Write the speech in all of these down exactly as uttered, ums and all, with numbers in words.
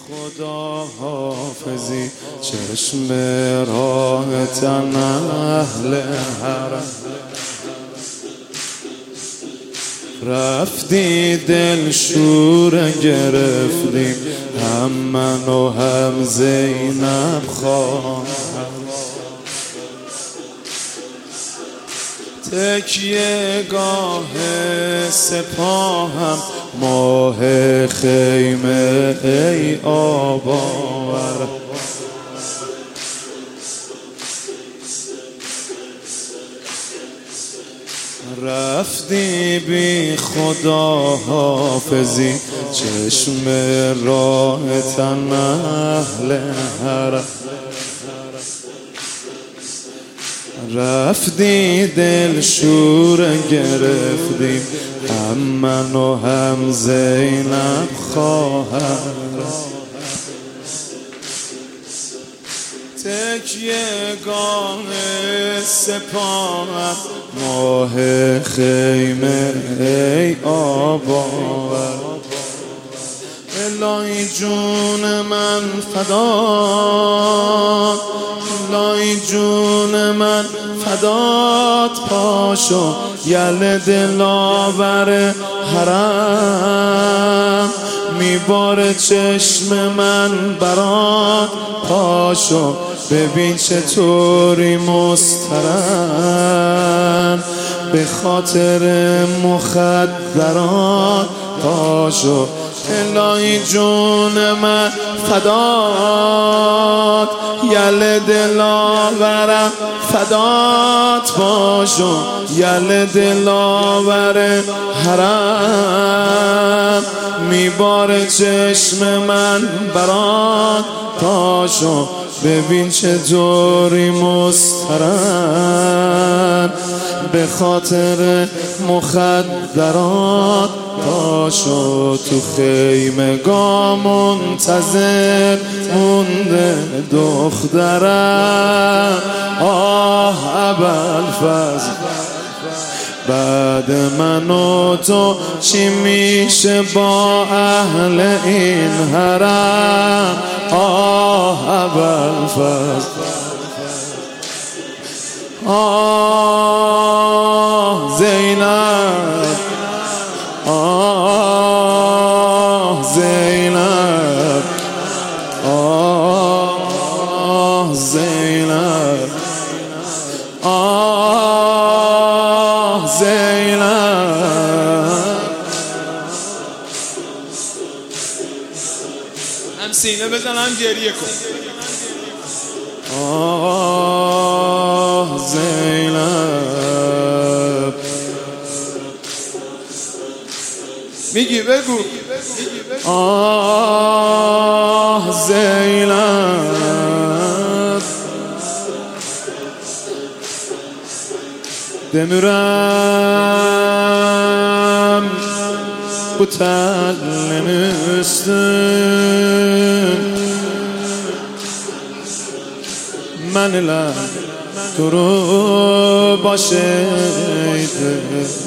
خدا حافظی چشم راحتن اهل حرم رفتی دل شور گرفتیم هم من و هم زینب خواهم تکیه گاه سپاهم ماه خیمه ای آباور رفتی بی خدا حافظی چشم راحتن اهل حرم رفتی دل شور گرفتیم هم من و هم زینب خواهر تکیه گاه سپاهم ماه خیمه ای آباور الهی جون من فدات الهی جون من فدات پاشو یل دلاور حرم میباره چشم من برات پاشو ببین چطوری مسترم به خاطر مخدرات پاشو الهی جون من فدات یل دلاورم فدات باشو یل دلاور حرم میباره چشم من برات پاشو ببین چطوری مسترم به خاطر مخدرات پاشو تو خیمگاه منتظر مونده دخترم آه ابوالفضل بعد من و تو چی میشه با اهل این حرم آه ابوالفضل آه زینب آه زینب آه زینب آه زینب هم سینه بزن هم گریه کن آه زینب میگی بگو آه زینب demirem bu tellerin üstün men ile durup başıydık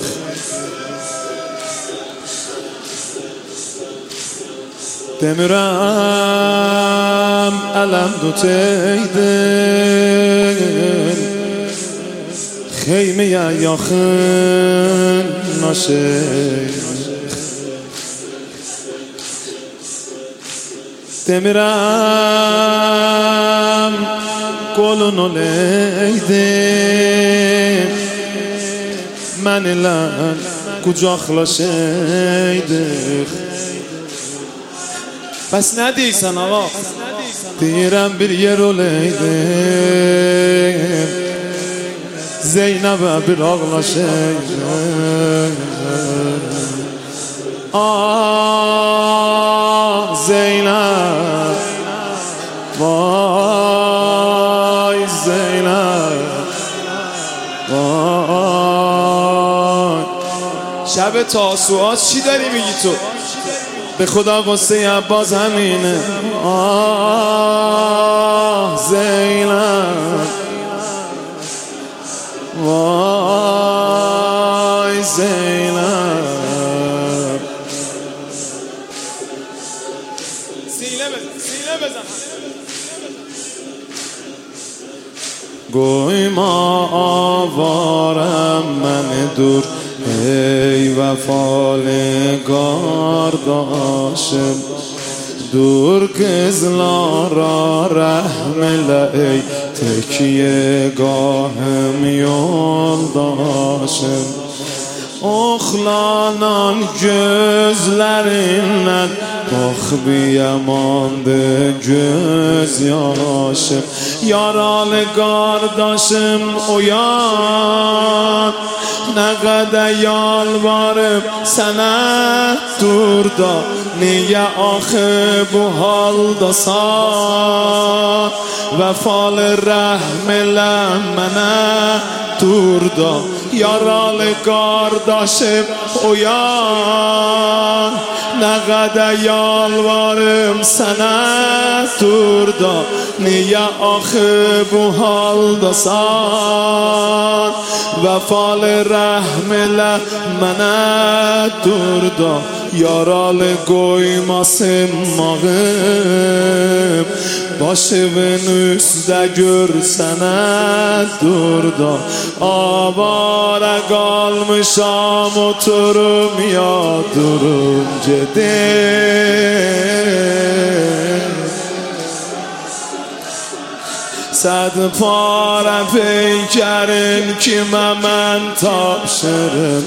demirem elem tuteydin Xeymeye yaxın naşey Demirəm qolunu leydim Mən ilə qucaqlaşaydık Bəs nə deyirsən ağa? Deyirəm bir yer oleydim Zeynep'e bir ağlaşayım Ah Zeynep Vay Zeynep Vay شب تاسوعات چی داری میگی تو؟ به خدا قصه عباس همینه آه زینب وای زینب سینه بزن سینه بزن گوی ما آوارم من دور ای وفالگار داشم دور کزلا را رحم ای تکیه گاهم یول داشم Oxlanan gözlərindən Baxbiyamandı göz yaşım Yaralı qardaşım oyan Nə qədər yalvarıb sənə dur da Niyə axı bu haldasan Vəfalı rəhm elə mənə dur da Yaralı qardaşım oyan Nə qədər yalvarım sənə dur da Niyə axı bu haldasan Vəfalı rəhm elə mənə dur da Yaralı qoymasın mağım Başımın üstə görsənə dur da Avara qalmışam oturum ya durum gedim Səd para peykərin kimə mən tapşırım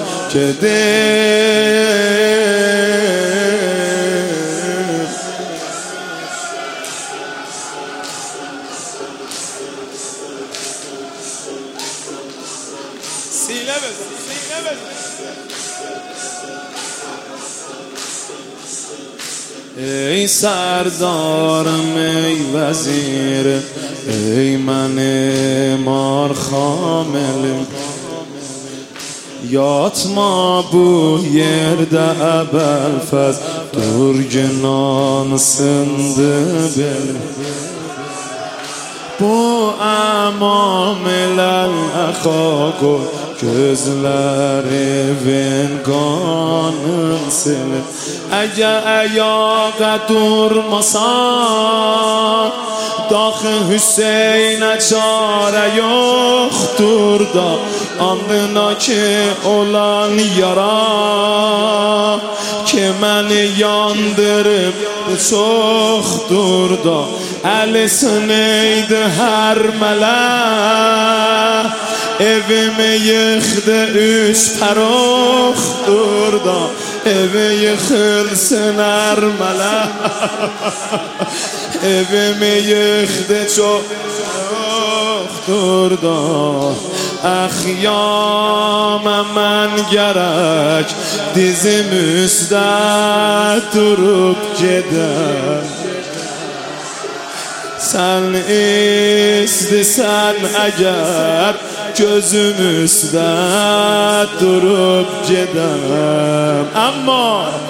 gedim Sinə bezən, sinə bezən Ey sərdarım, ey vəzirim Ey mənim arxamelim Yatma bu yerdə əbəlfəz Dur günan sındı belim Bu əmameləl əxa qoy Gözlərivin qanın silib Əgər əyağa durmasan Daxı Hüseynə çarə yoxdur da Andına ki olan yara Ki məni yandırıb çoxdur da Əlisin eydi hər mələk Evimi yıxdı üç pəroxdur da Evi yıxılsın hər mələk Evimi yıxdı çoxdur da Əxyamə mən gərək Dizim üstə durub gedəm Sən istisən əgər Gözüm üstə durub gedəm Amma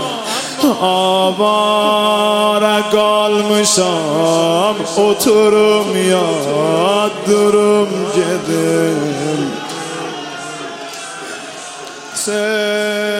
avara qalmışam Oturum ya durum gedim Sen